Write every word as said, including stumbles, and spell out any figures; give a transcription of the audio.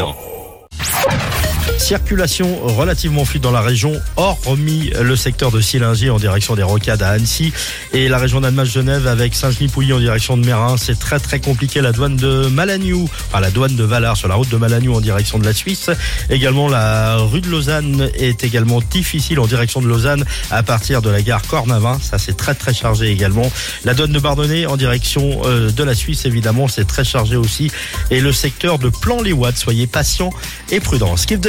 Circulation relativement fluide dans la région, hormis le secteur de Sillingy en direction des Rocades à Annecy et la région d'Annemasse-Genève avec Saint-Genis-Pouilly en direction de Meyrin. C'est très très compliqué. La douane de Malagnou, enfin la douane de Valard sur la route de Malagnou en direction de la Suisse. Également la rue de Lausanne est également difficile en direction de Lausanne à partir de la gare Cornavin. Ça c'est très très chargé également. La douane de Bardonnay en direction euh, de la Suisse évidemment c'est très chargé aussi. Et le secteur de Plan-les-Ouates, soyez patients et prudents.